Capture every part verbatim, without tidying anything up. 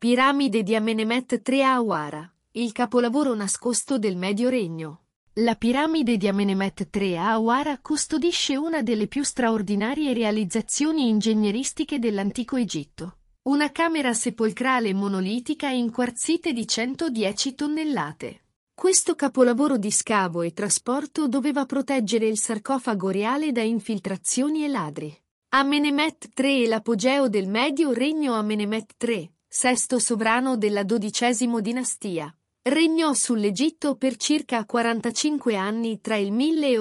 Piramide di Amenemhet tre a Hawara, il capolavoro nascosto del Medio Regno. La piramide di Amenemhet tre a Hawara custodisce una delle più straordinarie realizzazioni ingegneristiche dell'antico Egitto. Una camera sepolcrale monolitica in quarzite di centodieci tonnellate. Questo capolavoro di scavo e trasporto doveva proteggere il sarcofago reale da infiltrazioni e ladri. Amenemhet tre è l'apogeo del Medio Regno. Amenemhet tre, sesto sovrano della dodicesima dinastia, regnò sull'Egitto per circa quarantacinque anni tra il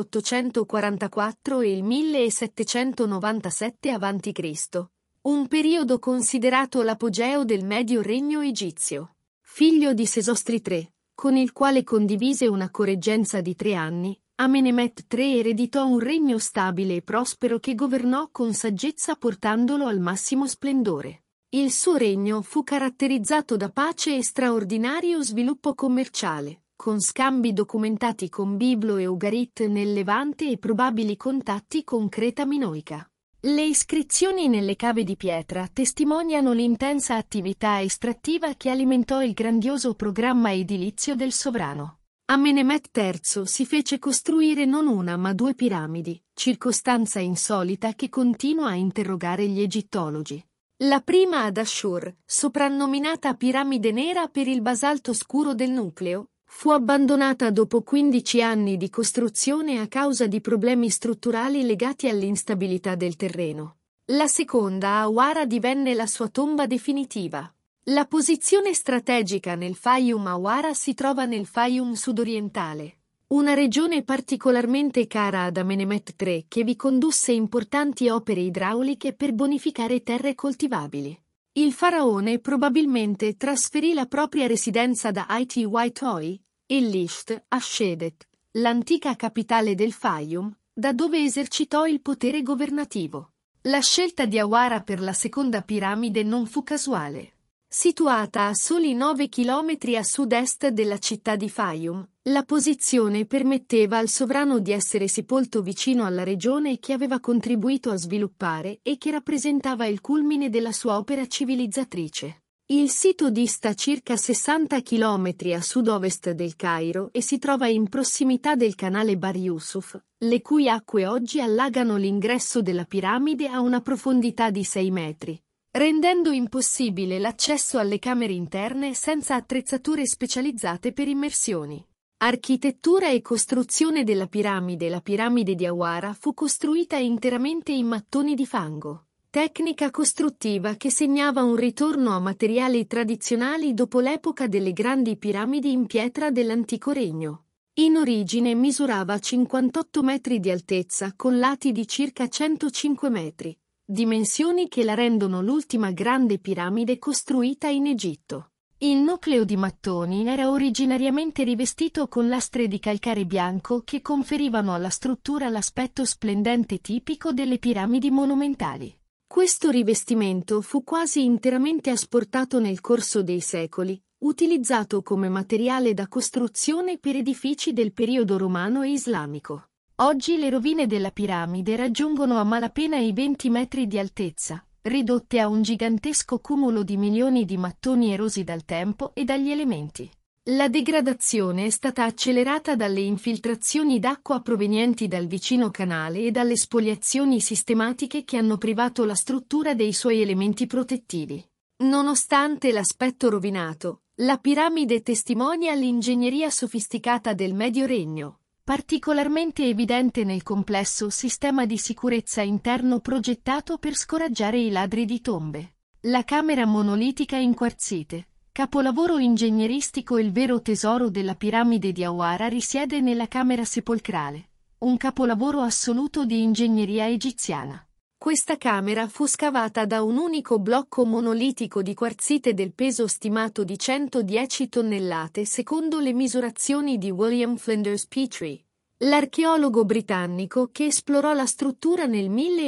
milleottocentoquarantaquattro e il millesettecentonovantasette avanti Cristo, un periodo considerato l'apogeo del Medio Regno egizio. Figlio di Sesostri tre, con il quale condivise una correggenza di tre anni, Amenemhet tre ereditò un regno stabile e prospero che governò con saggezza portandolo al massimo splendore. Il suo regno fu caratterizzato da pace e straordinario sviluppo commerciale, con scambi documentati con Biblo e Ugarit nel Levante e probabili contatti con Creta Minoica. Le iscrizioni nelle cave di pietra testimoniano l'intensa attività estrattiva che alimentò il grandioso programma edilizio del sovrano. Amenemhet terzo si fece costruire non una ma due piramidi, circostanza insolita che continua a interrogare gli egittologi. La prima ad Ashur, soprannominata piramide nera per il basalto scuro del nucleo, fu abbandonata dopo quindici anni di costruzione a causa di problemi strutturali legati all'instabilità del terreno. La seconda a Hawara divenne la sua tomba definitiva. La posizione strategica nel Fayum Hawara si trova nel Fayum sudorientale, una regione particolarmente cara ad Amenemhet tre che vi condusse importanti opere idrauliche per bonificare terre coltivabili. Il faraone probabilmente trasferì la propria residenza da It-Toi, el-Lisht, a Shedet, l'antica capitale del Fayum, da dove esercitò il potere governativo. La scelta di Hawara per la seconda piramide non fu casuale. Situata a soli nove chilometri a sud-est della città di Fayum, la posizione permetteva al sovrano di essere sepolto vicino alla regione che aveva contribuito a sviluppare e che rappresentava il culmine della sua opera civilizzatrice. Il sito dista circa sessanta chilometri a sud-ovest del Cairo e si trova in prossimità del canale Bar Yusuf, le cui acque oggi allagano l'ingresso della piramide a una profondità di sei metri. Rendendo impossibile l'accesso alle camere interne senza attrezzature specializzate per immersioni. Architettura e costruzione della piramide. La piramide di Hawara fu costruita interamente in mattoni di fango, tecnica costruttiva che segnava un ritorno a materiali tradizionali dopo l'epoca delle grandi piramidi in pietra dell'antico regno. In origine misurava cinquantotto metri di altezza con lati di circa centocinque metri. Dimensioni che la rendono l'ultima grande piramide costruita in Egitto. Il nucleo di mattoni era originariamente rivestito con lastre di calcare bianco che conferivano alla struttura l'aspetto splendente tipico delle piramidi monumentali. Questo rivestimento fu quasi interamente asportato nel corso dei secoli, utilizzato come materiale da costruzione per edifici del periodo romano e islamico. Oggi le rovine della piramide raggiungono a malapena i venti metri di altezza, ridotte a un gigantesco cumulo di milioni di mattoni erosi dal tempo e dagli elementi. La degradazione è stata accelerata dalle infiltrazioni d'acqua provenienti dal vicino canale e dalle spoliazioni sistematiche che hanno privato la struttura dei suoi elementi protettivi. Nonostante l'aspetto rovinato, la piramide testimonia l'ingegneria sofisticata del Medio Regno. Particolarmente evidente nel complesso sistema di sicurezza interno progettato per scoraggiare i ladri di tombe. La camera monolitica in quarzite, capolavoro ingegneristico. Il vero tesoro della piramide di Hawara risiede nella camera sepolcrale, un capolavoro assoluto di ingegneria egiziana. Questa camera fu scavata da un unico blocco monolitico di quarzite del peso stimato di centodieci tonnellate secondo le misurazioni di William Flinders Petrie, l'archeologo britannico che esplorò la struttura nel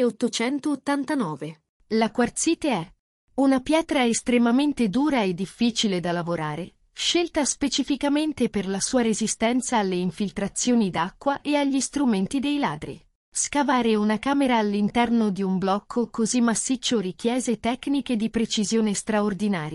milleottocentottantanove. La quarzite è una pietra estremamente dura e difficile da lavorare, scelta specificamente per la sua resistenza alle infiltrazioni d'acqua e agli strumenti dei ladri. Scavare una camera all'interno di un blocco così massiccio richiese tecniche di precisione straordinarie,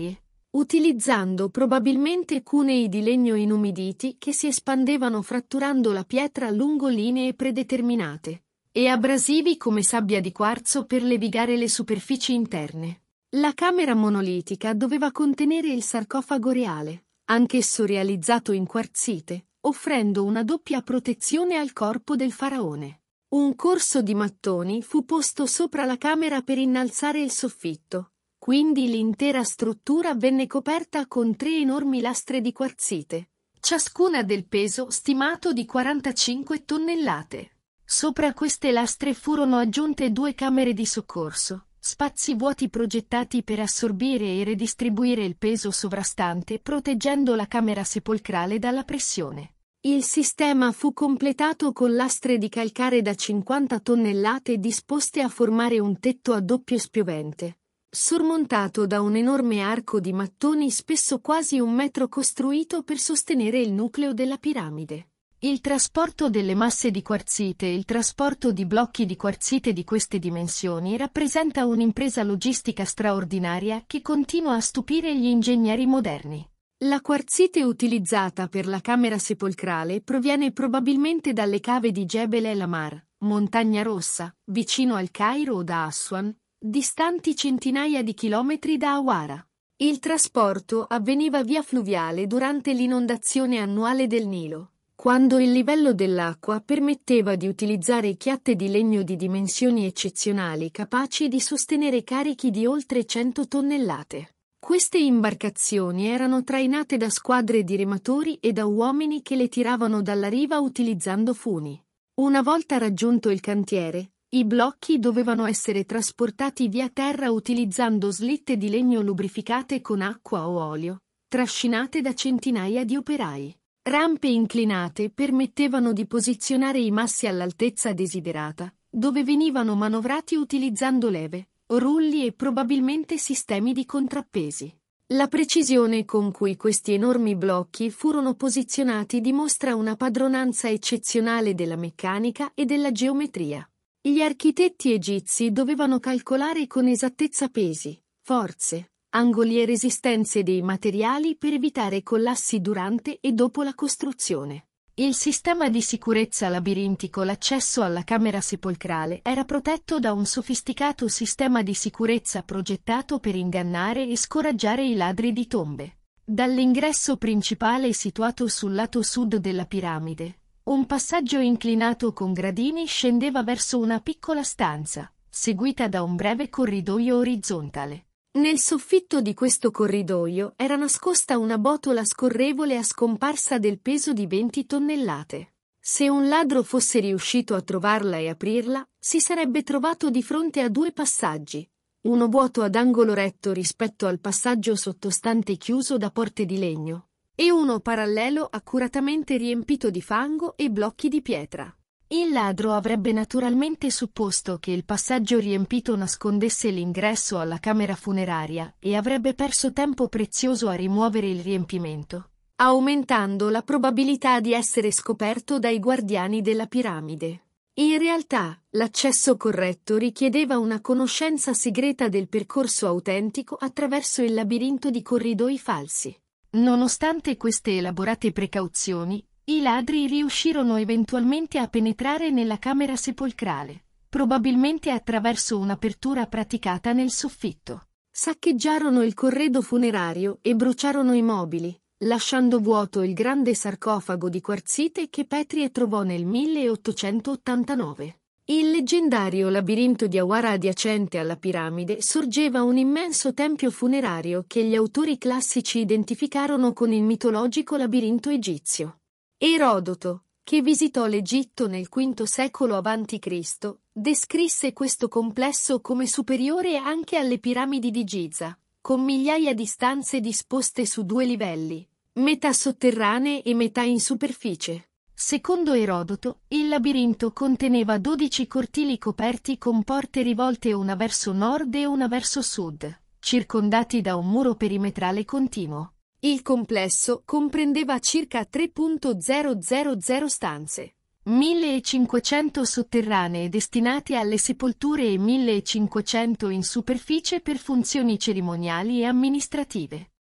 utilizzando probabilmente cunei di legno inumiditi che si espandevano fratturando la pietra lungo linee predeterminate, e abrasivi come sabbia di quarzo per levigare le superfici interne. La camera monolitica doveva contenere il sarcofago reale, anch'esso realizzato in quarzite, offrendo una doppia protezione al corpo del faraone. Un corso di mattoni fu posto sopra la camera per innalzare il soffitto, quindi l'intera struttura venne coperta con tre enormi lastre di quarzite, ciascuna del peso stimato di quarantacinque tonnellate. Sopra queste lastre furono aggiunte due camere di soccorso, spazi vuoti progettati per assorbire e redistribuire il peso sovrastante, proteggendo la camera sepolcrale dalla pressione. Il sistema fu completato con lastre di calcare da cinquanta tonnellate disposte a formare un tetto a doppio spiovente, sormontato da un enorme arco di mattoni spesso quasi un metro costruito per sostenere il nucleo della piramide. Il trasporto delle masse di quarzite e il trasporto di blocchi di quarzite di queste dimensioni rappresenta un'impresa logistica straordinaria che continua a stupire gli ingegneri moderni. La quarzite utilizzata per la camera sepolcrale proviene probabilmente dalle cave di Jebel El Amar, Montagna Rossa, vicino al Cairo o da Aswan, distanti centinaia di chilometri da Hawara. Il trasporto avveniva via fluviale durante l'inondazione annuale del Nilo, quando il livello dell'acqua permetteva di utilizzare chiatte di legno di dimensioni eccezionali capaci di sostenere carichi di oltre cento tonnellate. Queste imbarcazioni erano trainate da squadre di rematori e da uomini che le tiravano dalla riva utilizzando funi. Una volta raggiunto il cantiere, i blocchi dovevano essere trasportati via terra utilizzando slitte di legno lubrificate con acqua o olio, trascinate da centinaia di operai. Rampe inclinate permettevano di posizionare i massi all'altezza desiderata, dove venivano manovrati utilizzando leve, rulli e probabilmente sistemi di contrappesi. La precisione con cui questi enormi blocchi furono posizionati dimostra una padronanza eccezionale della meccanica e della geometria. Gli architetti egizi dovevano calcolare con esattezza pesi, forze, angoli e resistenze dei materiali per evitare collassi durante e dopo la costruzione. Il sistema di sicurezza labirintico. L'accesso alla camera sepolcrale era protetto da un sofisticato sistema di sicurezza progettato per ingannare e scoraggiare i ladri di tombe. Dall'ingresso principale situato sul lato sud della piramide, un passaggio inclinato con gradini scendeva verso una piccola stanza, seguita da un breve corridoio orizzontale. Nel soffitto di questo corridoio era nascosta una botola scorrevole a scomparsa del peso di venti tonnellate. Se un ladro fosse riuscito a trovarla e aprirla, si sarebbe trovato di fronte a due passaggi, uno vuoto ad angolo retto rispetto al passaggio sottostante chiuso da porte di legno, e uno parallelo accuratamente riempito di fango e blocchi di pietra. Il ladro avrebbe naturalmente supposto che il passaggio riempito nascondesse l'ingresso alla camera funeraria e avrebbe perso tempo prezioso a rimuovere il riempimento, aumentando la probabilità di essere scoperto dai guardiani della piramide. In realtà, l'accesso corretto richiedeva una conoscenza segreta del percorso autentico attraverso il labirinto di corridoi falsi. Nonostante queste elaborate precauzioni, i ladri riuscirono eventualmente a penetrare nella camera sepolcrale, probabilmente attraverso un'apertura praticata nel soffitto. Saccheggiarono il corredo funerario e bruciarono i mobili, lasciando vuoto il grande sarcofago di quarzite che Petrie trovò nel milleottocentottantanove. Il leggendario labirinto di Hawara adiacente alla piramide sorgeva un immenso tempio funerario che gli autori classici identificarono con il mitologico labirinto egizio. Erodoto, che visitò l'Egitto nel quinto secolo avanti Cristo, descrisse questo complesso come superiore anche alle piramidi di Giza, con migliaia di stanze disposte su due livelli, metà sotterranee e metà in superficie. Secondo Erodoto, il labirinto conteneva dodici cortili coperti con porte rivolte una verso nord e una verso sud, circondati da un muro perimetrale continuo. Il complesso comprendeva circa tre mila stanze, millecinquecento sotterranee destinate alle sepolture e millecinquecento in superficie per funzioni cerimoniali e amministrative.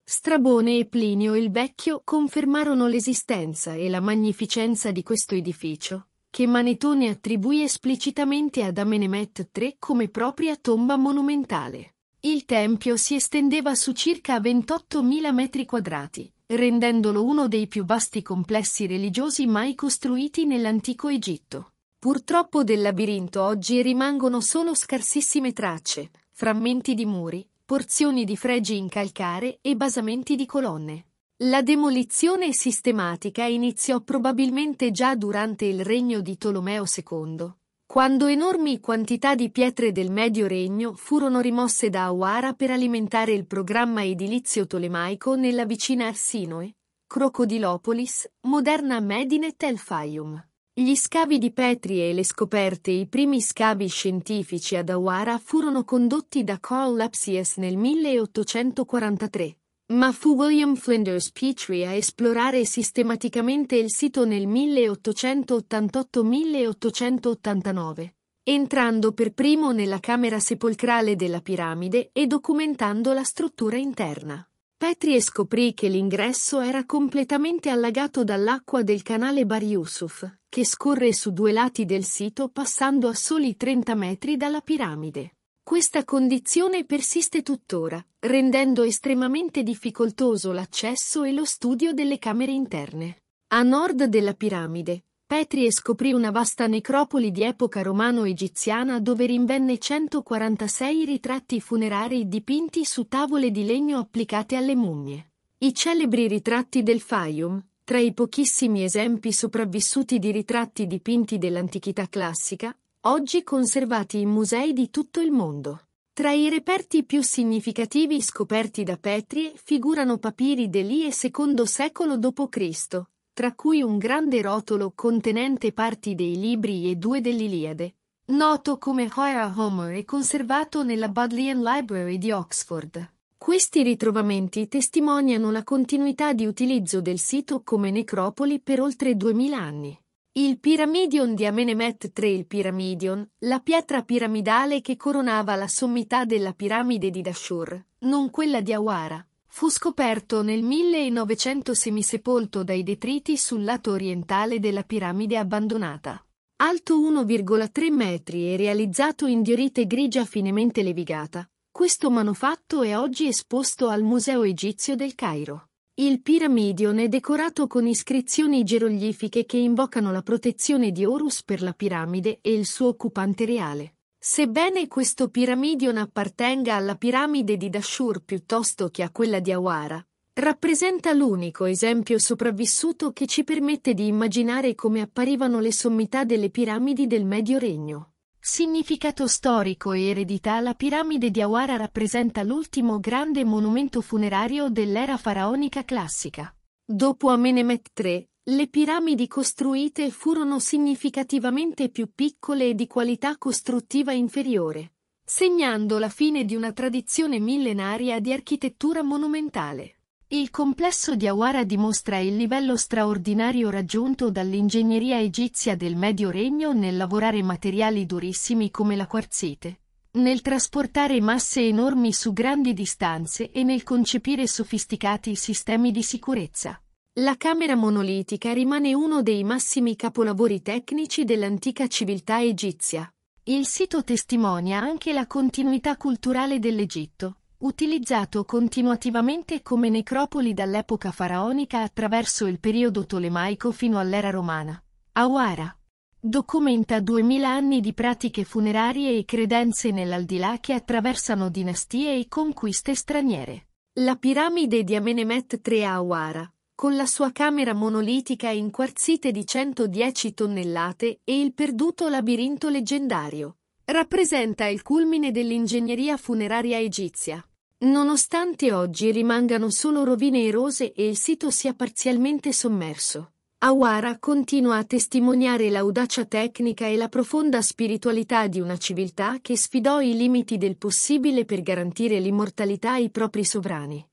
Strabone e Plinio il Vecchio confermarono l'esistenza e la magnificenza di questo edificio, che Manetone attribuì esplicitamente ad Amenemhet tre come propria tomba monumentale. Il tempio si estendeva su circa ventottomila metri quadrati, rendendolo uno dei più vasti complessi religiosi mai costruiti nell'antico Egitto. Purtroppo del labirinto oggi rimangono solo scarsissime tracce, frammenti di muri, porzioni di fregi in calcare e basamenti di colonne. La demolizione sistematica iniziò probabilmente già durante il regno di Tolomeo secondo, quando enormi quantità di pietre del Medio Regno furono rimosse da Awara per alimentare il programma edilizio tolemaico nella vicina Arsinoe, Crocodilopolis, moderna Medinet el Fayum. Gli scavi di Petri e le scoperte e i primi scavi scientifici ad Awara furono condotti da Carl Lapsius nel milleottocentoquarantatré, ma fu William Flinders Petrie a esplorare sistematicamente il sito nel milleottocentottantotto milleottocentottantanove, entrando per primo nella camera sepolcrale della piramide e documentando la struttura interna. Petrie scoprì che l'ingresso era completamente allagato dall'acqua del canale Bar Yusuf, che scorre su due lati del sito passando a soli trenta metri dalla piramide. Questa condizione persiste tuttora, rendendo estremamente difficoltoso l'accesso e lo studio delle camere interne. A nord della piramide, Petrie scoprì una vasta necropoli di epoca romano-egiziana dove rinvenne centoquarantasei ritratti funerari dipinti su tavole di legno applicate alle mummie. I celebri ritratti del Fayum, tra i pochissimi esempi sopravvissuti di ritratti dipinti dell'antichità classica, oggi conservati in musei di tutto il mondo. Tra i reperti più significativi scoperti da Petrie figurano papiri dell'I E secondo secolo dopo Cristo, tra cui un grande rotolo contenente parti dei libri e due dell'Iliade, noto come Homer Homer e conservato nella Bodleian Library di Oxford. Questi ritrovamenti testimoniano la continuità di utilizzo del sito come necropoli per oltre duemila anni. Il Pyramidion di Amenemhet tre Il Pyramidion, la pietra piramidale che coronava la sommità della piramide di Dashur, non quella di Awara, fu scoperto nel millenovecento semisepolto dai detriti sul lato orientale della piramide abbandonata. Alto uno virgola tre metri e realizzato in diorite grigia finemente levigata, questo manufatto è oggi esposto al Museo Egizio del Cairo. Il Pyramidion è decorato con iscrizioni geroglifiche che invocano la protezione di Horus per la piramide e il suo occupante reale. Sebbene questo Pyramidion appartenga alla piramide di Dashur piuttosto che a quella di Awara, rappresenta l'unico esempio sopravvissuto che ci permette di immaginare come apparivano le sommità delle piramidi del Medio Regno. Significato storico e eredità. La piramide di Awara rappresenta l'ultimo grande monumento funerario dell'era faraonica classica. Dopo Amenemhet tre, le piramidi costruite furono significativamente più piccole e di qualità costruttiva inferiore, segnando la fine di una tradizione millenaria di architettura monumentale. Il complesso di Awara dimostra il livello straordinario raggiunto dall'ingegneria egizia del Medio Regno nel lavorare materiali durissimi come la quarzite, nel trasportare masse enormi su grandi distanze e nel concepire sofisticati sistemi di sicurezza. La camera monolitica rimane uno dei massimi capolavori tecnici dell'antica civiltà egizia. Il sito testimonia anche la continuità culturale dell'Egitto, utilizzato continuativamente come necropoli dall'epoca faraonica attraverso il periodo tolemaico fino all'era romana. Awara documenta duemila anni di pratiche funerarie e credenze nell'aldilà che attraversano dinastie e conquiste straniere. La piramide di Amenemhet tre a Awara, con la sua camera monolitica in quarzite di centodieci tonnellate e il perduto labirinto leggendario, rappresenta il culmine dell'ingegneria funeraria egizia. Nonostante oggi rimangano solo rovine erose e il sito sia parzialmente sommerso, Awara continua a testimoniare l'audacia tecnica e la profonda spiritualità di una civiltà che sfidò i limiti del possibile per garantire l'immortalità ai propri sovrani.